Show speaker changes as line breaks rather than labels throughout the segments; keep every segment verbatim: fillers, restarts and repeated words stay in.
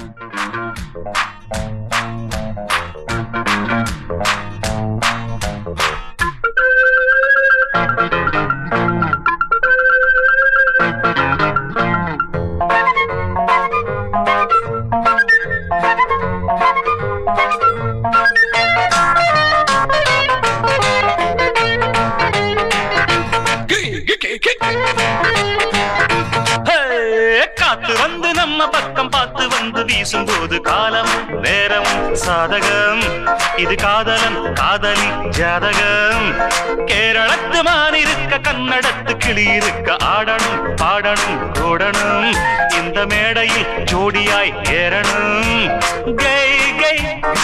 காத்து வந்து நம்ம பக்கம் பார்த்து வந்து வீசும்போது காலம் நேரம் சாதகம் இது காதலன் காதலி ஜாதகம் கேரளத்து மான் இருக்க கன்னடத்து கிளி இருக்க ஆடணும் பாடணும் ஓடணும் இந்த மேடையில் ஜோடியாய் ஏறணும் கை கை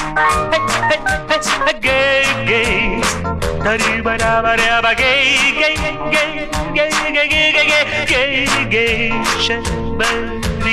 கை கை தரி பராபரப கை கை கை கை கை கை கை கை ஷபரி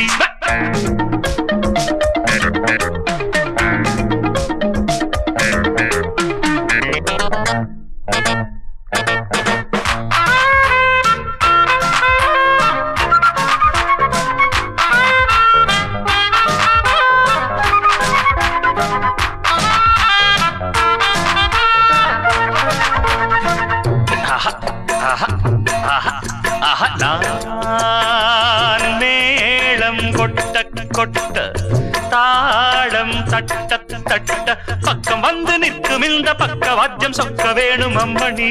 நான் மேளம் கொட்ட கொட்ட தாளம் தட்ட தட்ட பக்கம் வந்து நிற்கும் இந்த பக்க வாத்தியம் சொக்க வேணும் அம்மணி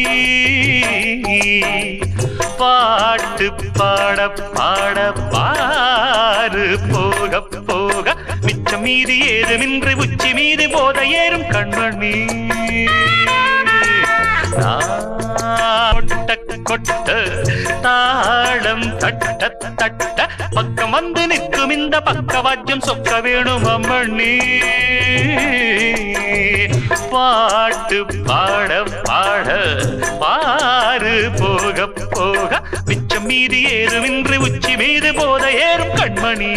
பாட்டு பாட பாட பாரு போக போக மிச்சம் மீது ஏதுமின்றி உச்சி மீது போத ஏறும் கண்மணி கொட்ட கொட்ட தாளம் தட்ட தட்ட பக்கம் வந்து நிற்கும் இந்த பக்க வாத்தியம் சொக்க வேணும் அம்மணி பாட்டு பாட பாட பாரு போக போக மிச்சம் மீது ஏதுமின்றி உச்சி மீது போத ஏறும் கண்மணி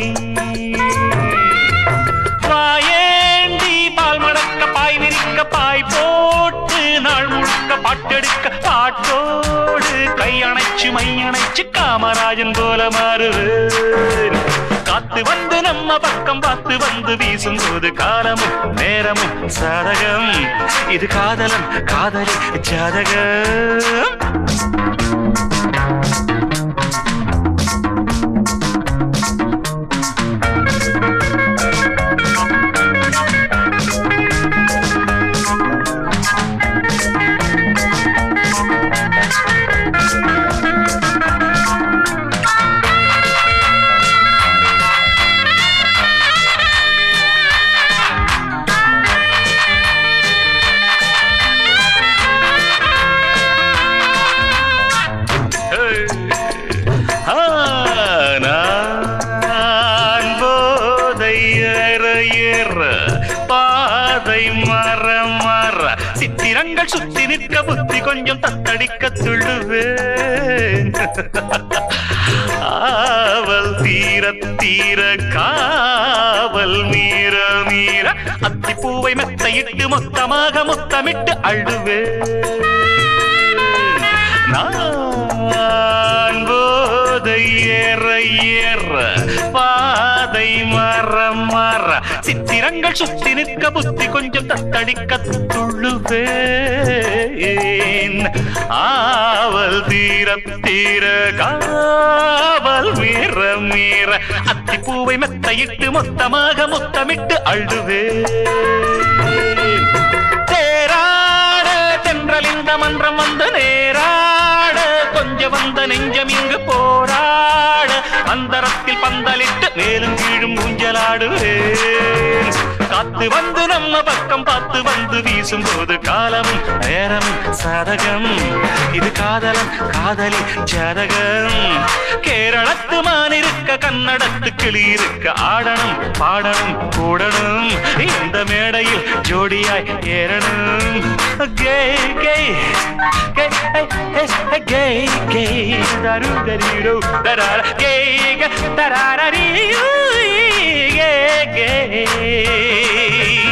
பாயேண்டி பால் மடக்க பாய் விரிக்க பாய் போட்டு நாள் முழுக்க பாட்டெடுக்க பாட்டோடு கை அணைச்சு மை அணைச்சு காமராஜன் போல மாறுவேன் காத்து வந்து நம்ம பக்கம் பார்த்து வந்து வீசும் போது காலமும் நேரமும் சாதகம் இது காதலன் காதலி ஜாதகம் பாதை மர மர சித்திரங்கள் சுத்தி நிற்க புத்தி கொஞ்சம் தத்தடிக்க துள்ளுவேன் ஆவல் தீர தீர காவல் மீற மீற அத்திப்பூவை மெத்தையிட்டு மொத்தமாக மொத்தமிட்டு அழுவேன் நான் போதை ஏற ஏற பாதை மர மர சித்திரங்கள் சுத்தி நிற்க புத்தி கொஞ்சம் தத்தடிக்க துள்ளுவேன் ஆவல் தீர தீர காவல் மீற மீற அத்திப்பூவை மெத்தையிட்டு மொத்தமாக மொத்தமிட்டு அழுவேன் தேராட தென்றல் இந்த மன்றம் வந்து நேராட கொஞ்சம் வந்த நெஞ்சம் இங்கு போராட அந்தரத்தில் பந்தலிட்டு மேலும் கீழும் ஊஞ்சலாடுவேன் காத்து வந்து நம்ம பக்கம் பார்த்து வந்து வீசும் போது காலமும் நேரமும் சாதகம் இது காதலன் காதலி ஜாதகம் கேரளத்து மான் இருக்க கன்னடத்து கிளி இருக்க ஆடணும் பாடணும் கூடணும் இந்த மேடையில் ஜோடியாய் ஏறணும் கே கே கே கே தரு தரிரோ தரார கே தராரரி கே கே